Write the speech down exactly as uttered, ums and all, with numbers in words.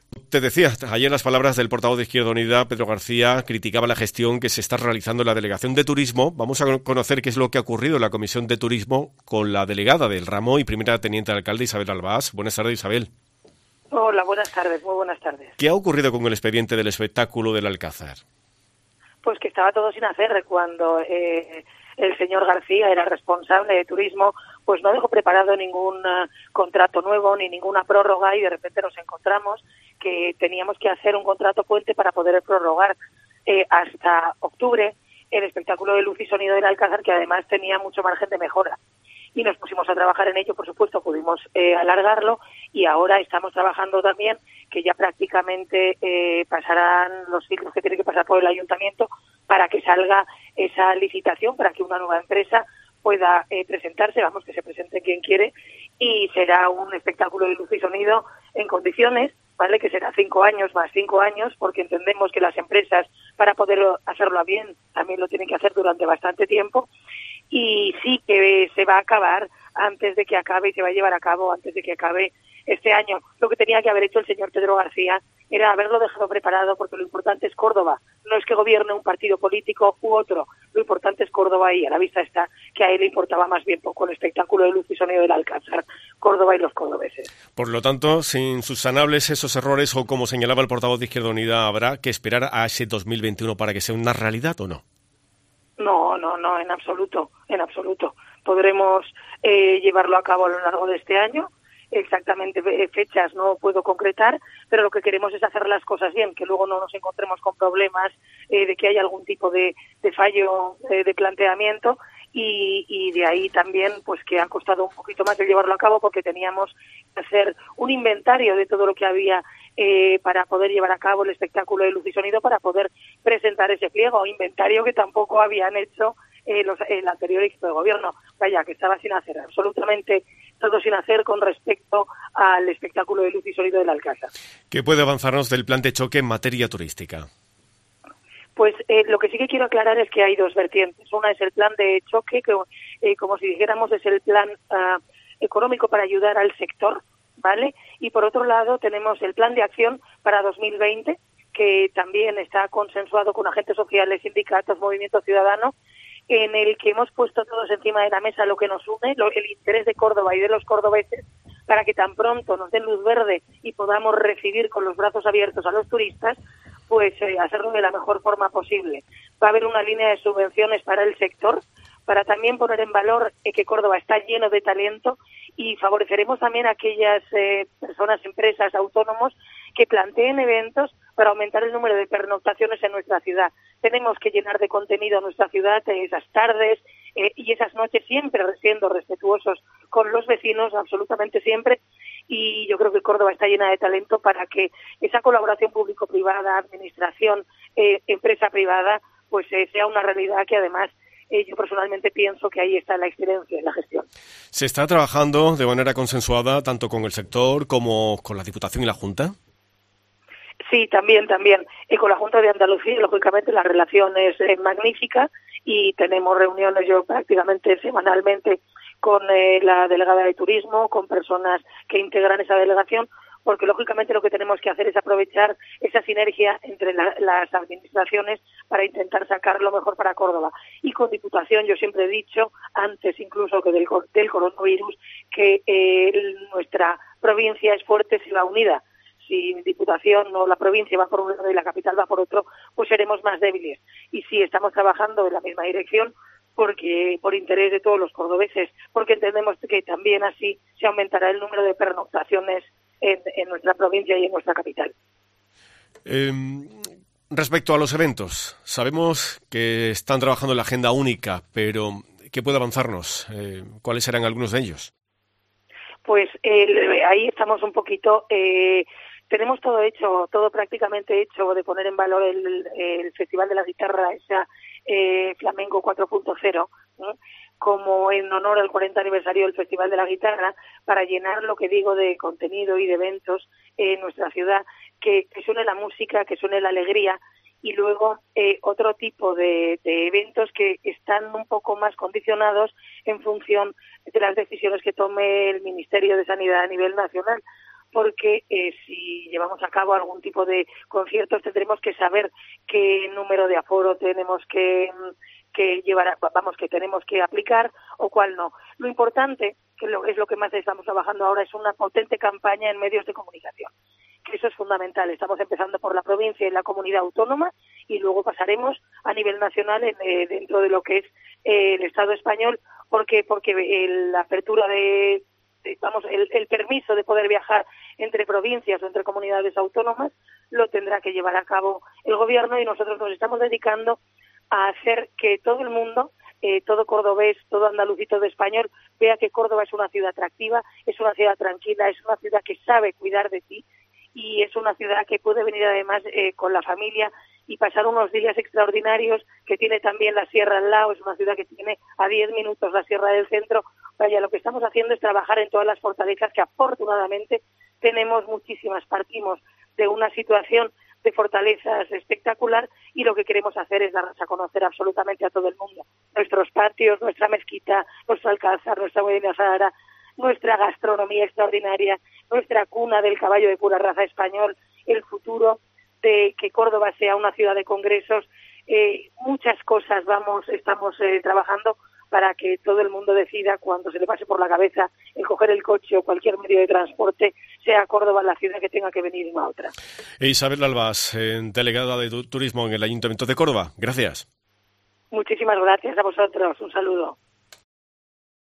Te decía, ayer las palabras del portavoz de Izquierda Unida, Pedro García, criticaba la gestión que se está realizando en la Delegación de Turismo. Vamos a conocer qué es lo que ha ocurrido en la Comisión de Turismo con la delegada del ramo y primera teniente de alcalde, Isabel Albás. Buenas tardes, Isabel. Hola, buenas tardes, muy buenas tardes. ¿Qué ha ocurrido con el expediente del espectáculo del Alcázar? Pues que estaba todo sin hacer cuando eh, el señor García era responsable de turismo, pues no dejó preparado ningún uh, contrato nuevo ni ninguna prórroga y de repente nos encontramos que teníamos que hacer un contrato puente para poder prorrogar eh, hasta octubre el espectáculo de luz y sonido del Alcázar, que además tenía mucho margen de mejora. Y nos pusimos a trabajar en ello, por supuesto, pudimos eh, alargarlo y ahora estamos trabajando también que ya prácticamente eh, pasarán los filtros que tiene que pasar por el ayuntamiento para que salga esa licitación, para que una nueva empresa pueda eh, presentarse, vamos, que se presente quien quiere, y será un espectáculo de luz y sonido en condiciones, ¿vale? Que será cinco años más cinco años, porque entendemos que las empresas, para poder hacerlo bien, también lo tienen que hacer durante bastante tiempo, y sí que se va a acabar antes de que acabe y se va a llevar a cabo antes de que acabe este año. Lo que tenía que haber hecho el señor Pedro García era haberlo dejado preparado, porque lo importante es Córdoba. No es que gobierne un partido político u otro. Lo importante es Córdoba y a la vista está que a él le importaba más bien poco el espectáculo de luz y sonido del Alcázar, Córdoba y los cordobeses. Por lo tanto, sin subsanables esos errores, o como señalaba el portavoz de Izquierda Unida, ¿habrá que esperar a ese dos mil veintiuno para que sea una realidad o no? No, no, no, en absoluto, en absoluto. Podremos eh, llevarlo a cabo a lo largo de este año. Exactamente fechas no puedo concretar, pero lo que queremos es hacer las cosas bien, que luego no nos encontremos con problemas eh, de que haya algún tipo de, de fallo eh, de planteamiento y, y de ahí también pues que ha costado un poquito más de llevarlo a cabo porque teníamos que hacer un inventario de todo lo que había eh, para poder llevar a cabo el espectáculo de luz y sonido, para poder presentar ese pliego, inventario que tampoco habían hecho eh, los, el anterior equipo de gobierno. Vaya, que estaba sin hacer absolutamente todo sin hacer con respecto al espectáculo de luz y sonido del Alcázar. ¿Qué puede avanzarnos del plan de choque en materia turística? Pues eh, lo que sí que quiero aclarar es que hay dos vertientes. Una es el plan de choque, que eh, como si dijéramos es el plan uh, económico para ayudar al sector, ¿vale? Y por otro lado tenemos el plan de acción para dos mil veinte, que también está consensuado con agentes sociales, sindicatos, movimiento ciudadano, en el que hemos puesto todos encima de la mesa lo que nos une, lo, el interés de Córdoba y de los cordobeses, para que tan pronto nos den luz verde y podamos recibir con los brazos abiertos a los turistas, pues eh, hacerlo de la mejor forma posible. Va a haber una línea de subvenciones para el sector, para también poner en valor eh, que Córdoba está lleno de talento, y favoreceremos también a aquellas eh, personas, empresas, autónomos que planteen eventos para aumentar el número de pernoctaciones en nuestra ciudad. Tenemos que llenar de contenido nuestra ciudad, eh, esas tardes eh, y esas noches, siempre siendo respetuosos con los vecinos, absolutamente siempre, y yo creo que Córdoba está llena de talento para que esa colaboración público-privada, administración, eh, empresa privada, pues eh, sea una realidad que además Eh, yo personalmente pienso que ahí está la excelencia en la gestión. ¿Se está trabajando de manera consensuada tanto con el sector como con la Diputación y la Junta? Sí, también, también. Y con la Junta de Andalucía, lógicamente, la relación es eh, magnífica y tenemos reuniones yo prácticamente semanalmente con eh, la delegada de turismo, con personas que integran esa delegación, porque lógicamente lo que tenemos que hacer es aprovechar esa sinergia entre la, las administraciones para intentar sacar lo mejor para Córdoba. Y con Diputación, yo siempre he dicho, antes incluso que del, del coronavirus, que eh, nuestra provincia es fuerte si va unida. Si Diputación o la provincia va por un lado y la capital va por otro, pues seremos más débiles. Y sí, estamos trabajando en la misma dirección, porque por interés de todos los cordobeses, porque entendemos que también así se aumentará el número de pernoctaciones en, en nuestra provincia y en nuestra capital. Eh, respecto a los eventos, sabemos que están trabajando en la agenda única, pero ¿qué puede avanzarnos? Eh, ¿Cuáles serán algunos de ellos? Pues eh, ahí estamos un poquito... Eh, tenemos todo hecho, todo prácticamente hecho, de poner en valor el, el Festival de la Guitarra, esa eh, Flamenco cuatro punto cero, ¿eh? como en honor al cuarenta aniversario del Festival de la Guitarra, para llenar, lo que digo, de contenido y de eventos en nuestra ciudad, que, que suene la música, que suene la alegría, y luego eh, otro tipo de, de eventos que están un poco más condicionados en función de las decisiones que tome el Ministerio de Sanidad a nivel nacional, porque eh, si llevamos a cabo algún tipo de conciertos tendremos que saber qué número de aforo tenemos que, que llevar, a, vamos, que tenemos que aplicar o cuál no. Lo importante, que lo, es lo que más estamos trabajando ahora, es una potente campaña en medios de comunicación. Que eso es fundamental. Estamos empezando por la provincia y la comunidad autónoma y luego pasaremos a nivel nacional en, eh, dentro de lo que es eh, el Estado español, porque porque el, la apertura de, de vamos el, el permiso de poder viajar entre provincias o entre comunidades autónomas lo tendrá que llevar a cabo el gobierno y nosotros nos estamos dedicando a hacer que todo el mundo, eh, todo cordobés, todo andaluz y todo español vea que Córdoba es una ciudad atractiva, es una ciudad tranquila, es una ciudad que sabe cuidar de ti y es una ciudad que puede venir además eh, con la familia y pasar unos días extraordinarios, que tiene también la sierra al lado, es una ciudad que tiene a diez minutos la sierra del centro. Vaya, lo que estamos haciendo es trabajar en todas las fortalezas que afortunadamente tenemos muchísimas, partimos de una situación de fortalezas espectacular y lo que queremos hacer es darnos a conocer absolutamente a todo el mundo. Nuestros patios, nuestra mezquita, nuestro alcázar, nuestra Medina Sahara, nuestra gastronomía extraordinaria, nuestra cuna del caballo de pura raza español, el futuro de que Córdoba sea una ciudad de congresos, eh, muchas cosas vamos, estamos eh, trabajando para que todo el mundo decida cuando se le pase por la cabeza el coger el coche o cualquier medio de transporte, sea Córdoba la ciudad que tenga que venir una otra. Isabel Albas, eh, delegada de tu- Turismo en el Ayuntamiento de Córdoba. Gracias. Muchísimas gracias a vosotros. Un saludo.